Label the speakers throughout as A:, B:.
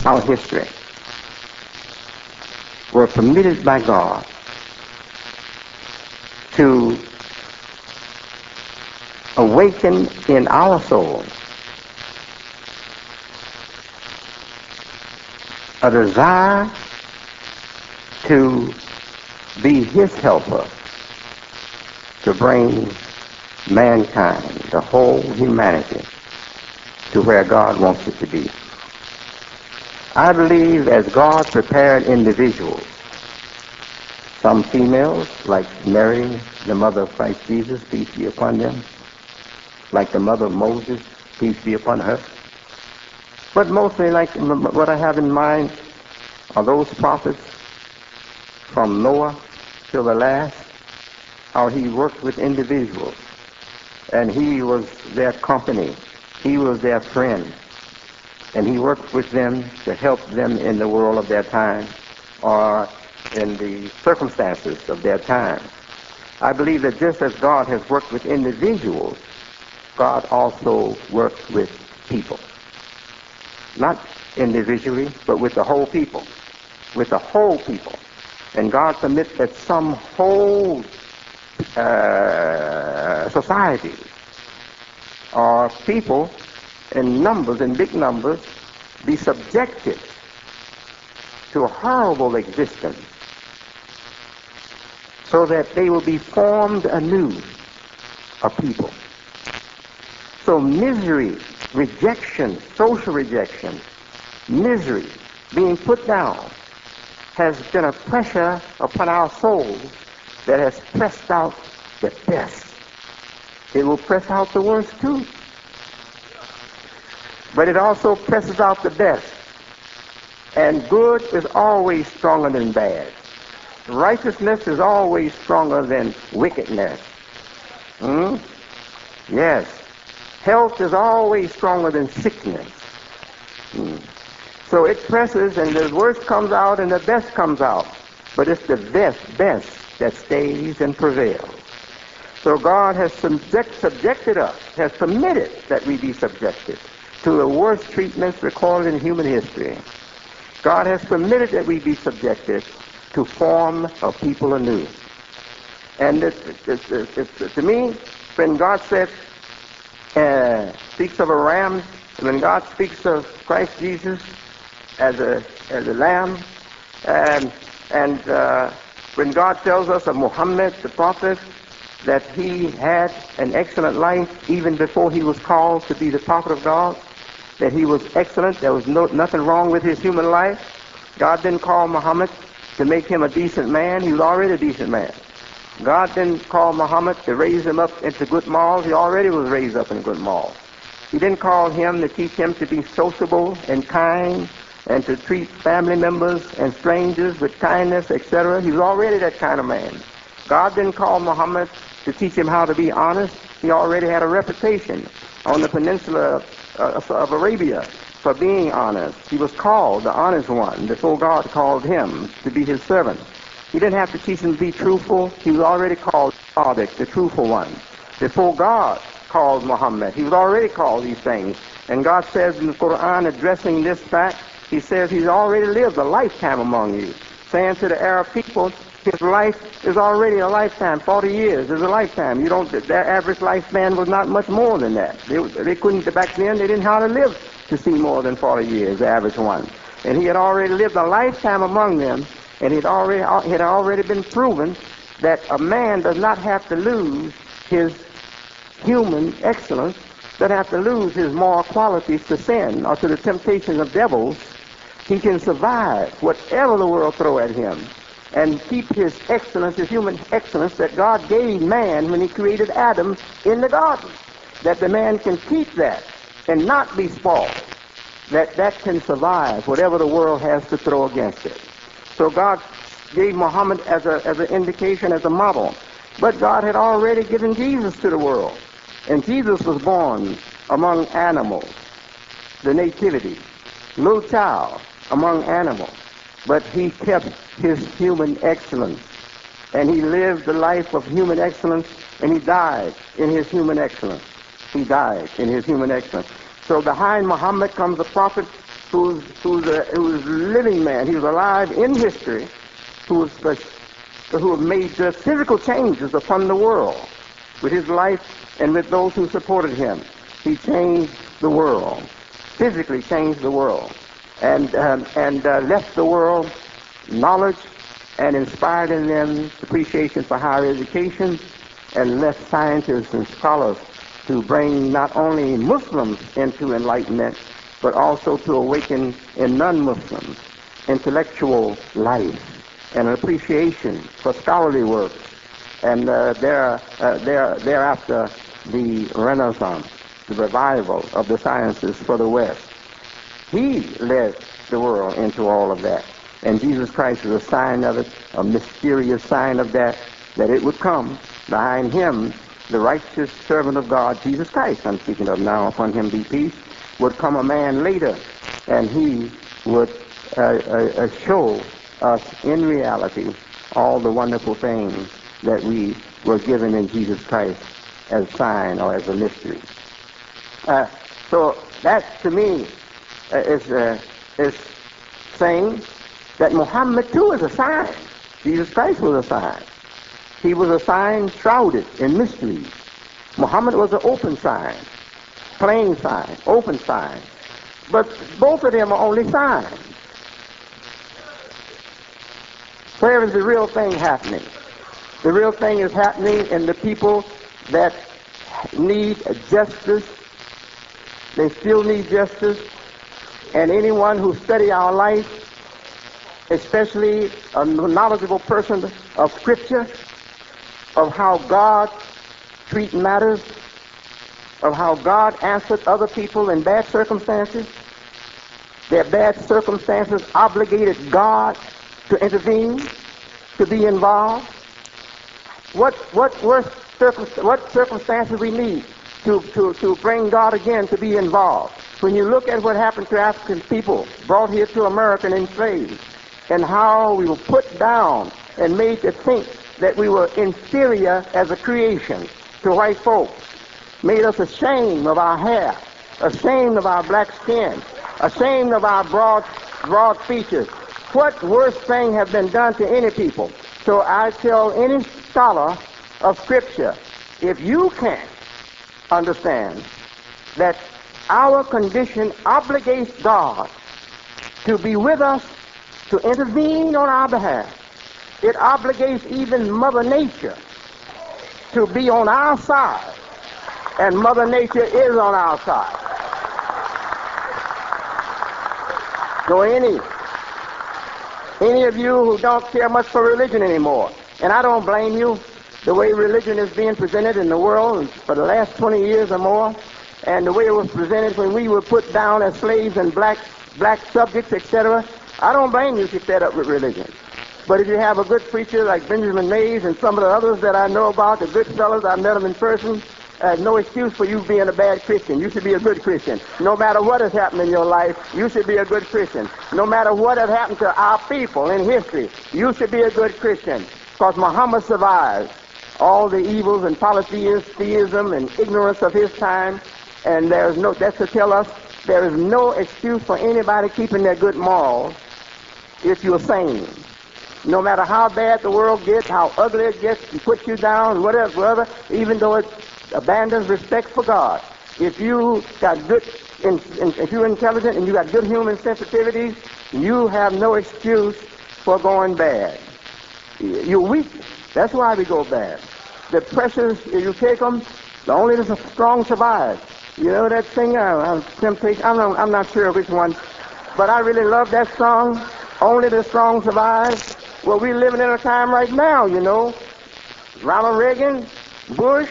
A: our history were permitted by God to awaken in our soul a desire to be his helper to bring mankind, the whole humanity, to where God wants it to be. I believe as God prepared individuals, some females, like Mary, the mother of Christ Jesus, peace be upon them, like the mother of Moses, peace be upon her, but mostly like what I have in mind are those prophets from Noah till the last, how he worked with individuals, and he was their company, he was their friend, and he worked with them to help them in the world of their time or in the circumstances of their time. I believe that just as God has worked with individuals, God also works with people. Not individually, but with the whole people. With the whole people. And God permits that some whole society or people in numbers, in big numbers, be subjected to a horrible existence so that they will be formed anew a people. So misery, rejection, social rejection, misery, being put down, has been a pressure upon our souls that has pressed out the best. It will press out the worst too. But it also presses out the best. And good is always stronger than bad. Righteousness is always stronger than wickedness. Yes. Health is always stronger than sickness. So it presses, and the worst comes out and the best comes out. But it's the best that stays and prevails. So God has subjected us, has permitted that we be subjected to the worst treatments recorded in human history. God has permitted that we be subjected to form a people anew. And to me, when God says, speaks of a ram, when God speaks of Christ Jesus as a lamb, and when God tells us of Muhammad, the prophet, that he had an excellent life even before he was called to be the prophet of God, that he was excellent, there was nothing wrong with his human life. God didn't call Muhammad to make him a decent man. He was already a decent man. God didn't call Muhammad to raise him up into good morals. He already was raised up in good morals. He didn't call him to teach him to be sociable and kind and to treat family members and strangers with kindness, etc. He was already that kind of man. God didn't call Muhammad to teach him how to be honest. He already had a reputation on the peninsula of Arabia for being honest. He was called the honest one before God called him to be his servant. He didn't have to teach him to be truthful. He was already called Sadiq, the truthful one. Before God called Muhammad, he was already called these things. And God says in the Quran, addressing this fact, he says he's already lived a lifetime among you, saying to the Arab people, his life is already a lifetime. 40 years is a lifetime. Their average lifespan was not much more than that. They couldn't, back then, they didn't hardly live to see more than 40 years, the average one. And he had already lived a lifetime among them, and it had already been proven that a man does not have to lose his human excellence, doesn't have to lose his moral qualities to sin or to the temptations of devils. He can survive whatever the world throw at him and keep his excellence, his human excellence that God gave man when he created Adam in the garden. That the man can keep that and not be spoiled. That can survive whatever the world has to throw against it. So God gave Muhammad as an indication, as a model. But God had already given Jesus to the world. And Jesus was born among animals, the nativity, little child among animals. But he kept his human excellence. And he lived the life of human excellence, and he died in his human excellence. He died in his human excellence. So behind Muhammad comes a prophet who's a living man. He was alive in history, who made physical changes upon the world with his life and with those who supported him. He changed the world, physically changed the world, and left the world knowledge and inspired in them appreciation for higher education, and left scientists and scholars to bring not only Muslims into enlightenment, but also to awaken in non-Muslims intellectual life and an appreciation for scholarly work, and thereafter the Renaissance, the revival of the sciences for the West. He led the world into all of that, and Jesus Christ is a sign of it, a mysterious sign of that it would come. Behind him, the righteous servant of God, Jesus Christ, I'm speaking of now, upon him be peace, would come a man later, and he would show us in reality all the wonderful things that we were given in Jesus Christ as a sign or as a mystery. So that, to me, is saying that Muhammad, too, is a sign. Jesus Christ was a sign. He was a sign shrouded in mysteries. Muhammad was an open sign, plain sign, open sign. But both of them are only signs. Where is the real thing happening? The real thing is happening in the people that need justice. They still need justice. And anyone who study our life, especially a knowledgeable person of Scripture, of how God treats matters, of how God answered other people in bad circumstances. Their bad circumstances obligated God to intervene, to be involved. What circumstances we need to bring God again to be involved? When you look at what happened to African people brought here to America and enslaved, and how we were put down and made to think that we were inferior as a creation to white folks, made us ashamed of our hair, ashamed of our black skin, ashamed of our broad features. What worse thing have been done to any people? So I tell any scholar of Scripture, if you can't understand that our condition obligates God to be with us, to intervene on our behalf, it obligates even Mother Nature to be on our side, and Mother Nature is on our side. So any of you who don't care much for religion anymore, and I don't blame you, the way religion is being presented in the world for the last 20 years or more, and the way it was presented when we were put down as slaves and black subjects, etc., I don't blame you if you're fed up with religion. But if you have a good preacher like Benjamin Mays and some of the others that I know about, the good fellows, I met them in person, no excuse for you being a bad Christian. You should be a good Christian. No matter what has happened in your life, you should be a good Christian. No matter what has happened to our people in history, you should be a good Christian. Because Muhammad survived all the evils and polytheism and ignorance of his time, and that's to tell us there is no excuse for anybody keeping their good morals if you're sane. No matter how bad the world gets, how ugly it gets, and puts you down, whatever, even though it abandons respect for God. If you got if you're intelligent and you got good human sensitivities, you have no excuse for going bad. You're weak. That's why we go bad. The pressures, you take them, only the strong survive. You know that thing, I'm not sure which one, but I really love that song, Only the Strong Survive. Well, we're living in a time right now, you know. Ronald Reagan, Bush,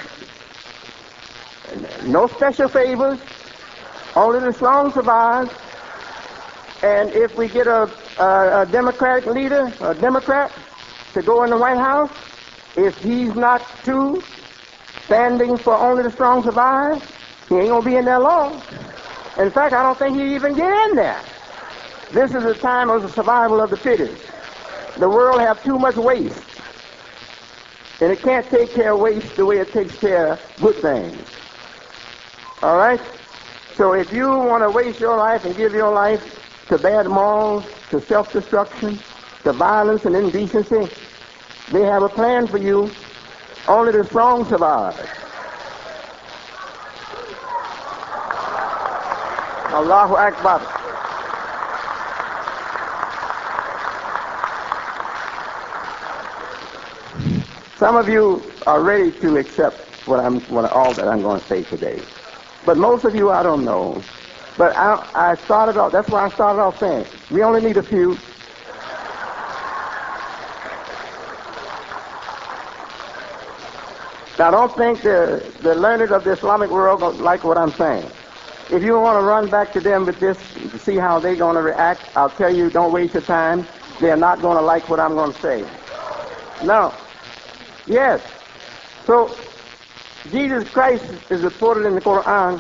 A: no special favors, only the strong survive. And if we get a Democratic leader, a Democrat, to go in the White House, if he's not too standing for only the strong survive, he ain't going to be in there long. In fact, I don't think he even get in there. This is a time of the survival of the fittest. The world have too much waste, and it can't take care of waste the way it takes care of good things. All right? So if you want to waste your life and give your life to bad morals, to self-destruction, to violence and indecency. They have a plan for you. Only the strong survive. Allahu Akbar. Some of you are ready to accept all that I'm going to say today. But most of you, I don't know. But I started off, that's why I started off saying, we only need a few. Now, don't think the learned of the Islamic world don't like what I'm saying. If you want to run back to them with this to see how they're going to react, I'll tell you, don't waste your time. They're not going to like what I'm going to say. No. Yes. So, Jesus Christ is reported in the Quran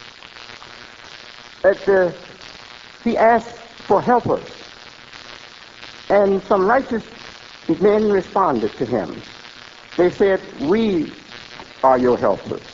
A: that he asked for helpers. And some righteous men responded to him. They said, we are your helpers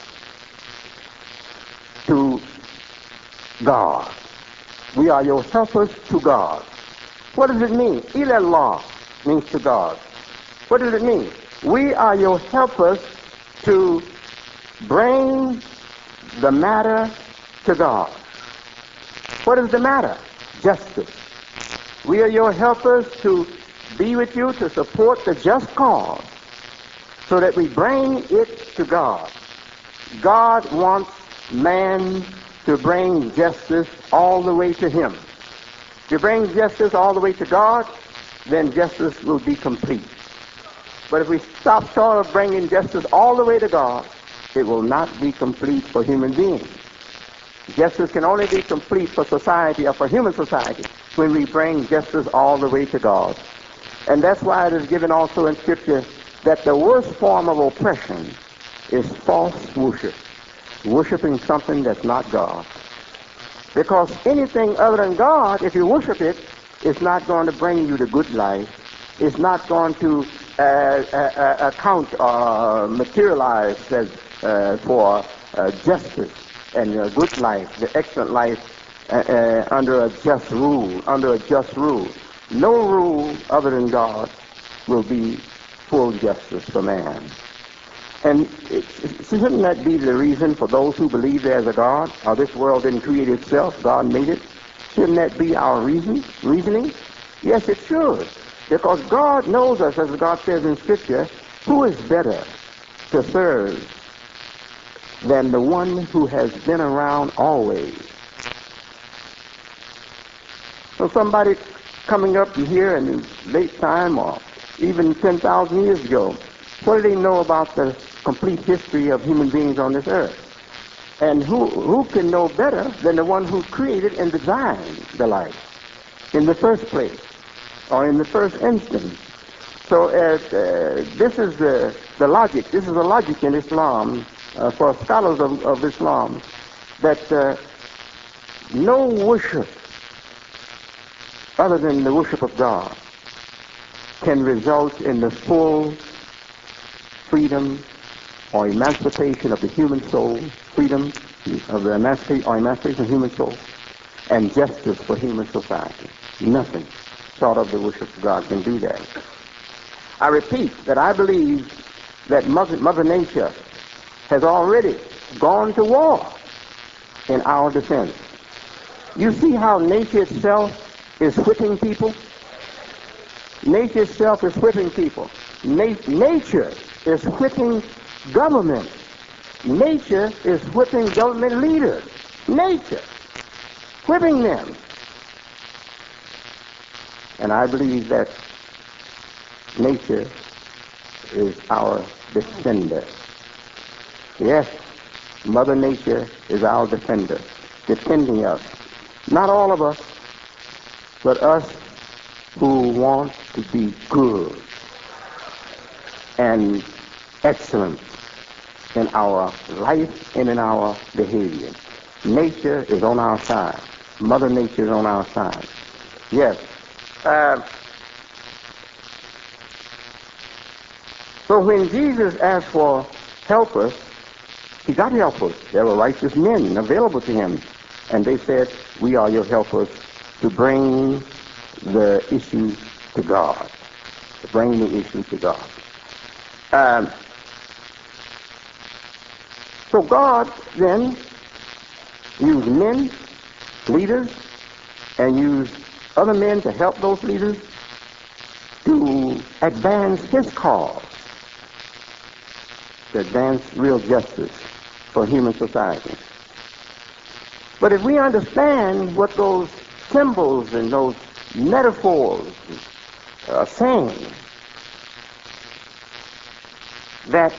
A: to God. We are your helpers to God. What does it mean? Ilallah means to God. What does it mean? We are your helpers to bring the matter to God. What is the matter? Justice. We are your helpers to be with you, to support the just cause, so that we bring it to God. God wants man to bring justice all the way to him. To bring justice all the way to God, then justice will be complete. But if we stop short of bringing justice all the way to God, it will not be complete for human beings. Justice can only be complete for society or for human society when we bring justice all the way to God. And that's why it is given also in Scripture that the worst form of oppression is false worship, worshiping something that's not God. Because anything other than God, if you worship it, it's not going to bring you the good life. It's not going to account or materialize as, for justice and a good life, the excellent life under a just rule, No rule other than God will be full justice for man. And shouldn't that be the reason for those who believe there's a God, or this world didn't create itself, God made it? Shouldn't that be our reasoning? Yes, it should. Because God knows us, as God says in Scripture, who is better to serve than the one who has been around always. So somebody coming up here in late time or even 10,000 years ago, what do they know about the complete history of human beings on this earth? And who can know better than the one who created and designed the life in the first place, or in the first instance? So this is the logic. This is the logic in Islam for scholars of Islam, that no worship other than the worship of God can result in the full freedom or emancipation of the human soul, freedom of the emancipation of the human soul, and justice for human society. Nothing short of the worship of God can do that. I repeat that I believe that Mother Nature has already gone to war in our defense. You see how nature itself is whipping people? Nature itself is whipping people. Nature is whipping government. Nature is whipping government leaders. Nature. Whipping them. And I believe that nature is our defender. Yes, Mother Nature is our defender, defending us. Not all of us, but us who want to be good and excellent in our life and in our behavior. Nature is on our side. Mother Nature is on our side. Yes. So when Jesus asked for helpers, he got helpers. There were righteous men available to him. And they said, we are your helpers to bring the issue to God. To bring the issue to God. So God then used men, leaders, and used other men to help those leaders to advance his cause, to advance real justice for human society. But if we understand what those symbols and those metaphors are saying, that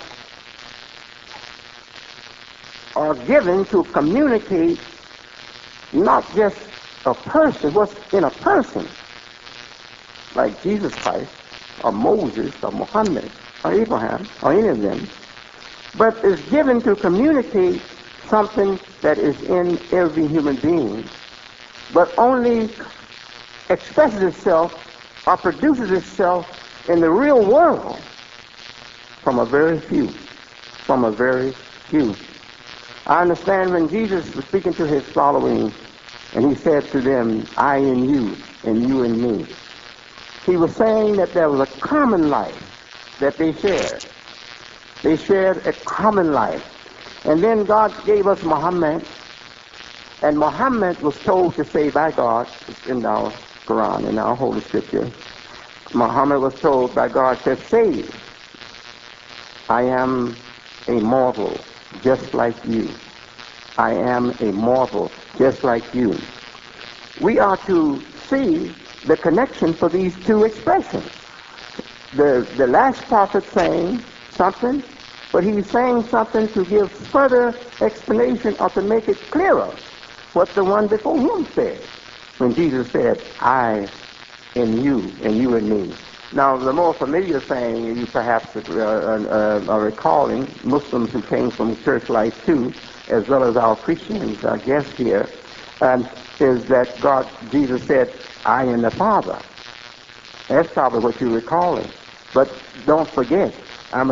A: are given to communicate not just a person, what's in a person, like Jesus Christ, or Moses, or Muhammad, or Abraham, or any of them, but is given to communicate something that is in every human being, but only expresses itself or produces itself in the real world from a very few. From a very few. I understand when Jesus was speaking to his following and he said to them, I in you and you in me, he was saying that there was a common life that they shared. They shared a common life. And then God gave us Muhammad, and Muhammad was told to say by God, it's in our Quran, in our Holy Scripture, Muhammad was told by God to say, I am a mortal just like you. I am a mortal just like you. We are to see the connection for these two expressions. The last prophet saying something, but he's saying something to give further explanation or to make it clearer what the one before him said when Jesus said, I in you and you in me. Now, the more familiar saying you perhaps are recalling, Muslims who came from church life too, as well as our Christians, our guests here, is that Jesus said, I and the Father. That's probably what you're recalling. But don't forget, don't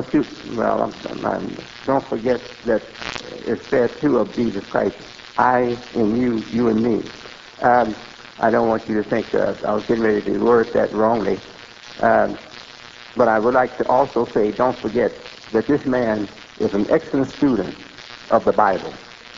A: forget that it said too of Jesus Christ, I and you, you and me. I don't want you to think I was getting ready to word that wrongly. But I would like to also say, don't forget that this man is an excellent student of the Bible.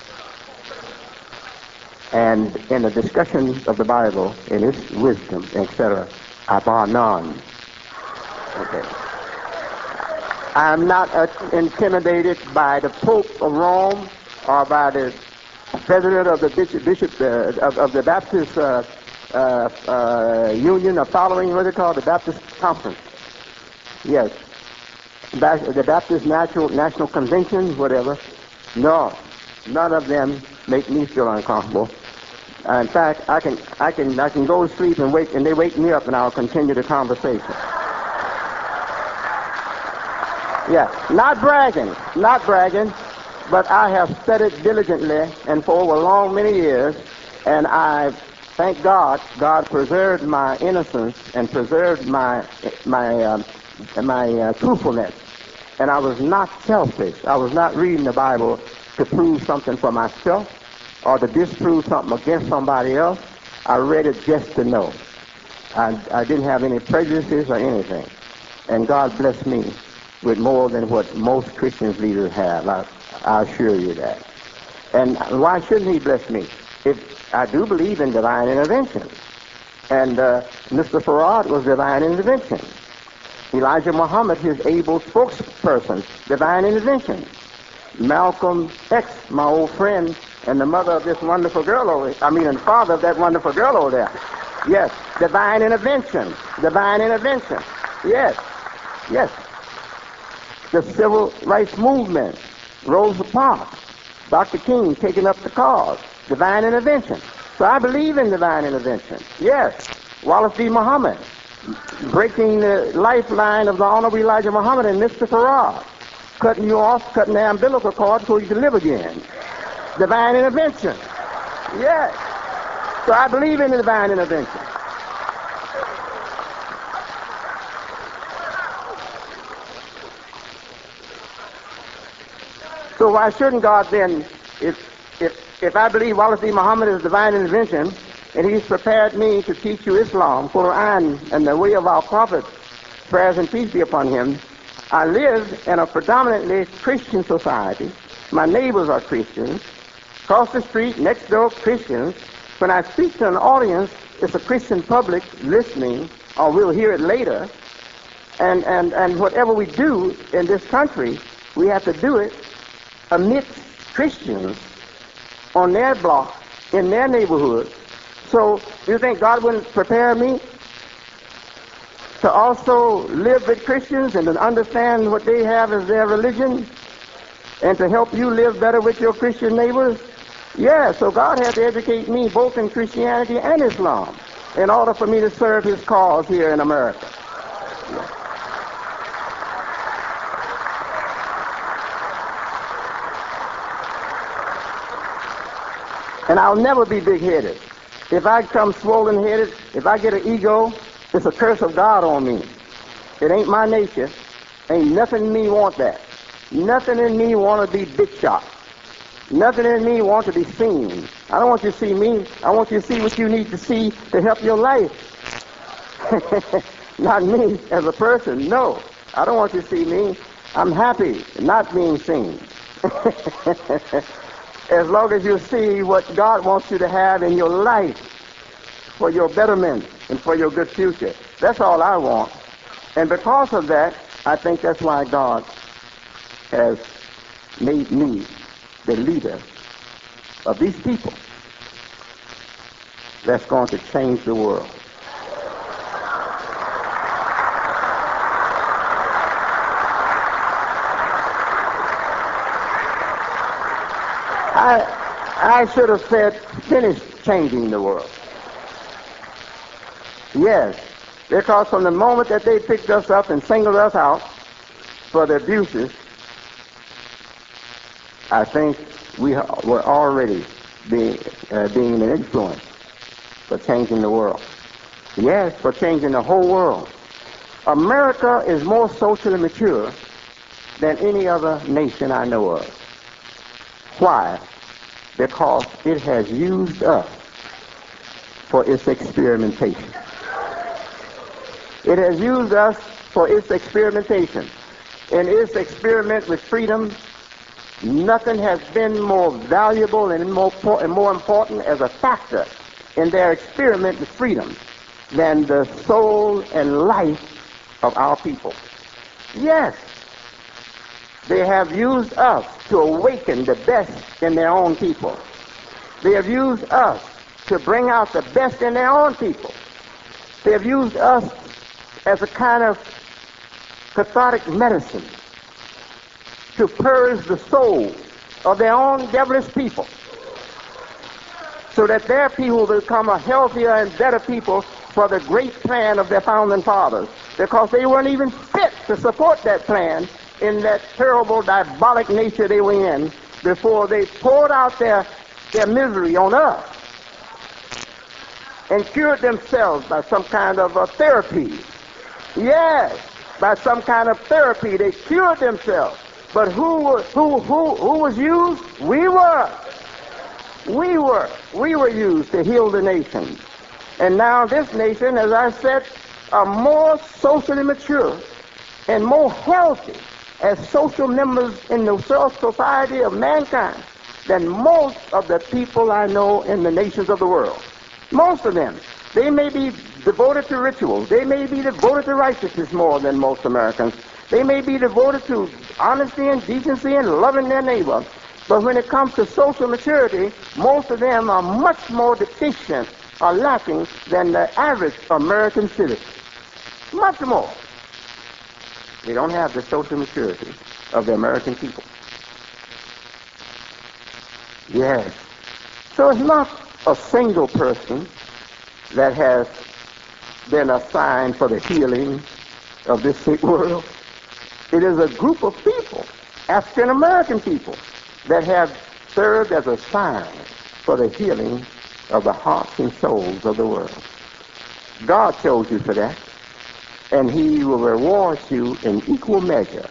A: And in the discussion of the Bible, in its wisdom, etc., I bar none. Okay. I'm not intimidated by the Pope of Rome or by the president of the bishop of the Baptist Union, or following what they call the Baptist Conference. Yes, the Baptist National Convention, whatever. No, none of them make me feel uncomfortable. In fact, I can go to sleep and wake, and they wake me up, and I'll continue the conversation. Yeah, not bragging, but I have studied diligently and for over many years, and I thank God. God preserved my innocence and preserved my truthfulness, and I was not selfish. I was not reading the Bible to prove something for myself or to disprove something against somebody else. I read it just to know. I didn't have any prejudices or anything, and God blessed me with more than what most Christian leaders have. I assure you that. And why shouldn't he bless me? If I do believe in divine intervention. And Mr. Farad was divine intervention. Elijah Muhammad, his able spokesperson, divine intervention. Malcolm X, my old friend, and the mother of this wonderful girl over there, and the father of that wonderful girl over there. Yes, divine intervention. Divine intervention. Yes, yes. The civil rights movement, Rosa Parks, Dr. King taking up the cause, divine intervention. So I believe in divine intervention. Yes, Wallace D. Muhammad, breaking the lifeline of the Honorable Elijah Muhammad and Mr. Farad, cutting you off, cutting the umbilical cord so you can live again. Divine intervention. Yes. So I believe in the divine intervention. So why shouldn't God then, if I believe Wallace D. Muhammad is divine intervention, and he's prepared me to teach you Islam, Quran, and the way of our prophet, prayers and peace be upon him. I live in a predominantly Christian society. My neighbors are Christians. Across the street, next door, Christians. When I speak to an audience, it's a Christian public listening, or we'll hear it later. And whatever we do in this country, we have to do it amidst Christians on their block, in their neighborhood. So do you think God wouldn't prepare me to also live with Christians and to understand what they have as their religion and to help you live better with your Christian neighbors? Yeah, so God had to educate me both in Christianity and Islam in order for me to serve his cause here in America. Yeah. And I'll never be big-headed. If I come swollen-headed, if I get an ego, it's a curse of God on me. It ain't my nature. Ain't nothing in me want that. Nothing in me want to be big shot. Nothing in me want to be seen. I don't want you to see me. I want you to see what you need to see to help your life. Not me as a person. No. I don't want you to see me. I'm happy not being seen. As long as you see what God wants you to have in your life for your betterment and for your good future. That's all I want. And because of that, I think that's why God has made me the leader of these people that's going to change the world. I should have said, finished changing the world. Yes, because from the moment that they picked us up and singled us out for the abuses, I think we were already being an influence for changing the world. Yes, for changing the whole world. America is more socially mature than any other nation I know of. Why? Because it has used us for its experimentation. It has used us for its experimentation. In its experiment with freedom, nothing has been more valuable and more important as a factor in their experiment with freedom than the soul and life of our people. Yes, they have used us to awaken the best in their own people. They have used us to bring out the best in their own people. They have used us as a kind of cathartic medicine to purge the soul of their own devilish people so that their people will become a healthier and better people for the great plan of their founding fathers, because they weren't even fit to support that plan in that terrible, diabolic nature they were in before they poured out their misery on us and cured themselves by some kind of a therapy. Yes, by some kind of therapy they cured themselves. But who was used? We were used to heal the nation. And now this nation, as I said, are more socially mature and more healthy as social members in the society of mankind than most of the people I know in the nations of the world. Most of them. They may be devoted to rituals. They may be devoted to righteousness more than most Americans. They may be devoted to honesty and decency and loving their neighbor. But when it comes to social maturity, most of them are much more deficient or lacking than the average American citizen. Much more. They don't have the social maturity of the American people. Yes. So it's not a single person that has been assigned for the healing of this sick world. It is a group of people, African American people, that have served as a sign for the healing of the hearts and souls of the world. God chose you for that, and he will reward you in equal measure.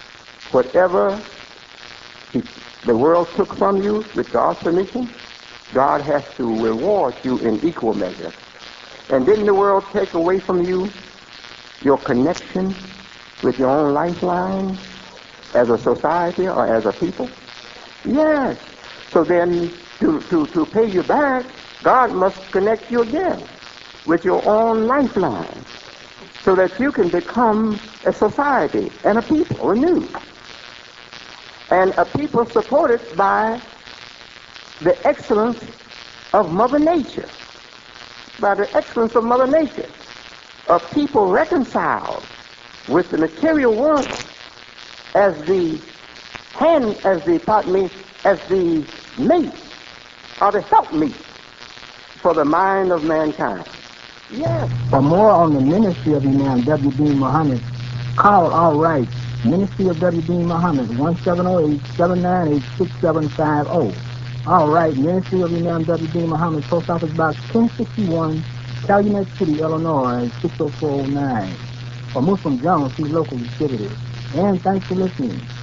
A: Whatever the world took from you with God's permission, God has to reward you in equal measure. And didn't the world take away from you your connection with your own lifeline as a society or as a people? Yes. So then to pay you back, God must connect you again with your own lifeline so that you can become a society and a people renewed. And a people supported by the excellence of Mother Nature. By the excellence of Mother Nature. A people reconciled with the material world as the mate or the helpmeet for the mind of mankind. Yes.
B: For more on the ministry of Imam W.D. Muhammad, call All Right, Ministry of W.D. Muhammad, 1708-798-6750. All Right, Ministry of Imam W.D. Muhammad, Post Office Box 1061, Calumet City, Illinois, 60409. For Muslim Jones, see local distributors. And thanks for listening.